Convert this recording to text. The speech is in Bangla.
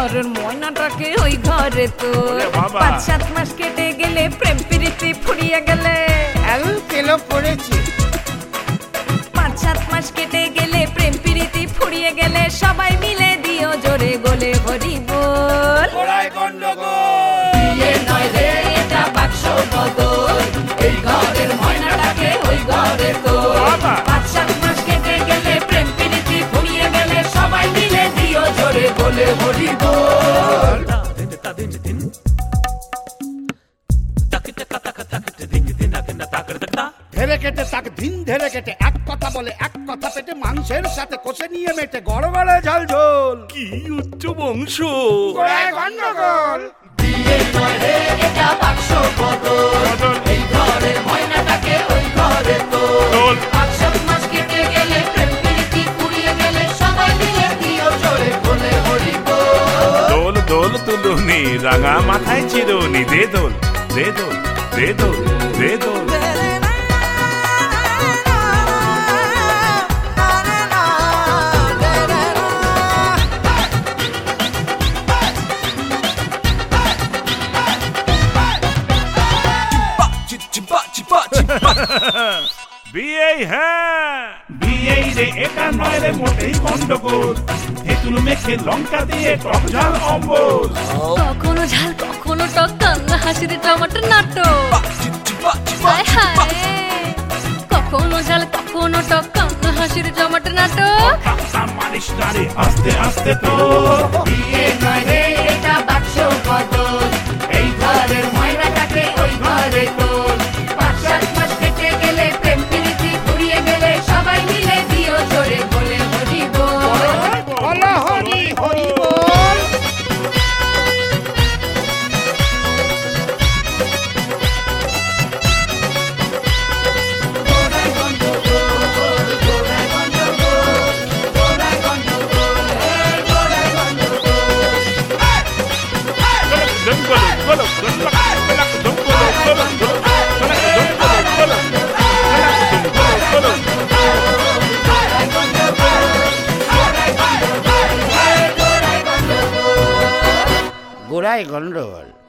ঘরের ময়নাটাকে ওই ঘরে তোল। 5-7 মাস কেটে গেলে প্রেম প্রীতি ফুরিয়ে গেলে তেলো পড়েছি। 5-7 মাস কেটে গেলে প্রেম প্রীতি ফুরিয়ে গেলে সবাই মিলে দিও জোরে গোলে হরি বল। গোড়ায় গন্ডগোল। বিয়ে নয় রে এটা বাক্স বদল, এই ঘরের ময়নাটাকে ওই ঘরে তোল। 5-7 মাস কেটে গেলে প্রেম প্রীতি ফুরিয়ে গেলে সবাই মিলে দিও জোরে গোলে হরি বল। ধেরে কেটে তাক দিন ধেরে কেটে এক কথা বলে এক কথা পেটে মাংসের সাথে কষে নিয়ে মেটে গড়গড়ে ঝাল ঝোল। কি উচ্চ বংশ! গোড়ায় গন্ডগোল। বিয়ে নয় রে এটা বাক্স বদল, এই ঘরের ময়নাটাকে ওই ঘরে তোল। 5-7 মাস কেটে গেলে প্রেম প্রীতি ফুরিয়ে গেলে সবাই মিলে দিও জোরে গোলে হরি বল। দোল দোল তুলুনি রাঙা মাথায় চিরুনি, দে দোল দে দোল দে দোল দে দোল। বিয়ে হ্যাঁ বিয়ে রে এটা নয় রে মোটেই গন্ডগোল। তেঁতুল মেখে লঙ্কা দিয়ে টক ঝাল অম্বল। কখনো ঝাল কখনো টক, কান্না হাসির টমাটো নাটক। হায় হায়, কখনো ঝাল কখনো টক, কান্না হাসির টমাটো নাটক। মারিস না রে আস্তে আস্তে তো। বিয়ে নয় রে এটা বাক্স বদল, এই ঘরের ময়নাটাকে ওই ঘরে তোল। 5-7 মাস কেটে গেলে প্রেম প্রীতি ফুরিয়ে গেলে সবাই মিলে দিও জোরে গোলে হরি বল। বলো হরি হরি বল। গোড়ায় গন্ডগোল, গোড়ায় গন্ডগোল, গোড়ায় গন্ডগোল, গোড়ায় গোড়ায় গন্ডগোল।